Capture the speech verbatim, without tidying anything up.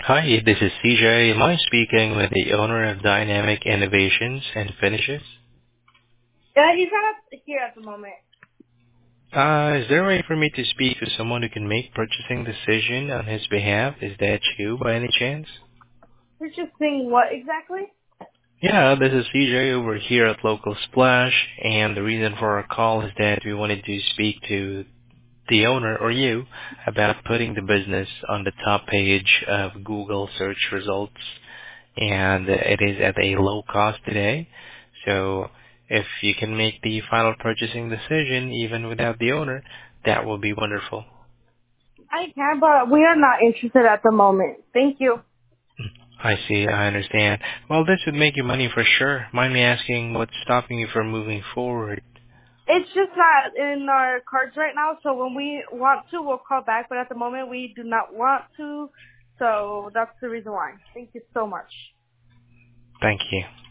Hi, this is C J. Am I speaking with the owner of Dynamic Innovations and Finishes? Yeah, he's not here at the moment. Uh, is there a way for me to speak to someone who can make purchasing decision on his behalf? Is that you by any chance? He's just saying what exactly? Yeah, this is C J over here at Local Splash, and the reason for our call is that we wanted to speak to the owner or you about putting the business on the top page of Google search results, and it is at a low cost today. So if you can make the final purchasing decision even without the owner, that will be wonderful. I can, but we are not interested at the moment. Thank you. I see, I understand. Well, this would make you money for sure. Mind me asking what's stopping you from moving forward? It's just not in our cards right now, so when we want to, we'll call back, but at the moment we do not want to, so that's the reason why. Thank you so much. Thank you.